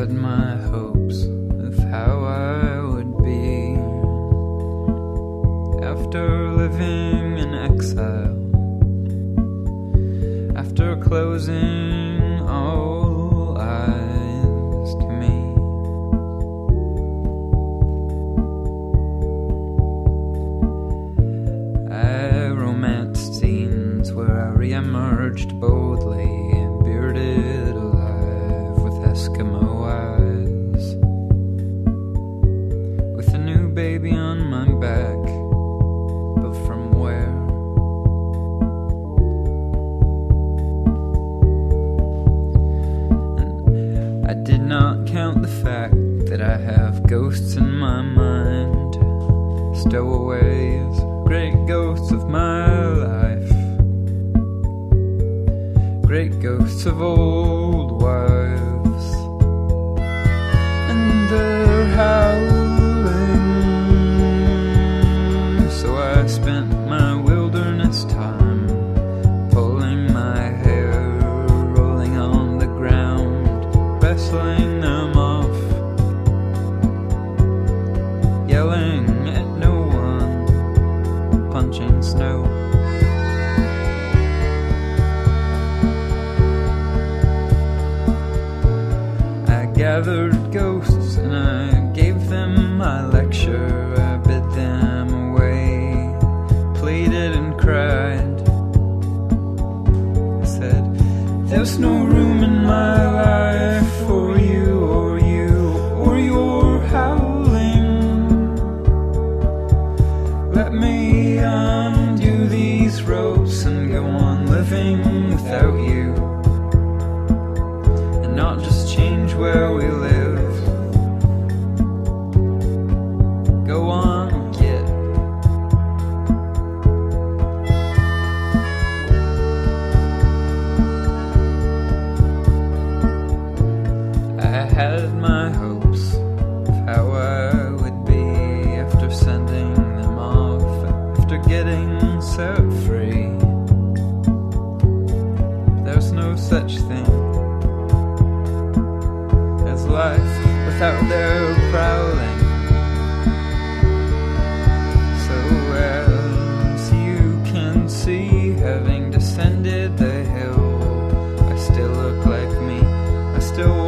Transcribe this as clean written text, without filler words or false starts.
had my hopes of how I would be after living in exile, after closing all eyes to me. I romanced scenes where I re-emerged boldly, bearded alive with Eskimo eyes, with a new baby on my back, but from where? And I did not count the fact that I have ghosts in my mind, stowaways, great ghosts of my life, great ghosts of old wives, and they're howling. So I spent my wilderness time pulling my hair, rolling on the ground, wrestling them off, yelling at no one, punching snow. Gathered ghosts and I gave them my lecture. I bid them away, pleaded and cried. I said, there's no room in my life for you or your howling. Let me undo these ropes and go on living without you, and not just change where we live. Go on, kid. I had my hopes of how I would be after sending them off, after getting set free. There's no such thing as life without their prowling. So as you can see, having descended the hill, I still look like me, I still